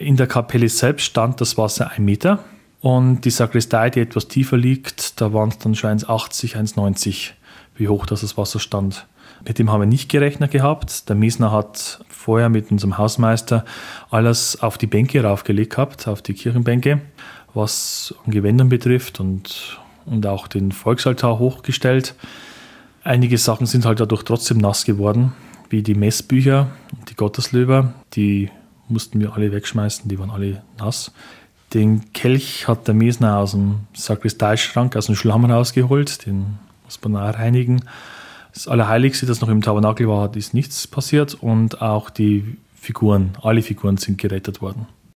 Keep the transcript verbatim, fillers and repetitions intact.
In der Kapelle selbst stand das Wasser ein Meter und die Sakristei, die etwas tiefer liegt, da waren es dann schon eins achtzig, eins neunzig, wie hoch das Wasser stand. Mit dem haben wir nicht gerechnet gehabt. Der Mesner hat vorher mit unserem Hausmeister alles auf die Bänke raufgelegt gehabt, auf die Kirchenbänke, was an Gewändern betrifft und, und auch den Volksaltar hochgestellt. Einige Sachen sind halt dadurch trotzdem nass geworden, wie die Messbücher und die Gotteslöber. Die mussten wir alle wegschmeißen, die waren alle nass. Den Kelch hat der Mesner aus dem Sakristeischrank, aus dem Schlamm rausgeholt, den muss man auch reinigen. Das Allerheiligste, das noch im Tabernakel war, ist nichts passiert und auch die Figuren, alle Figuren sind gerettet worden.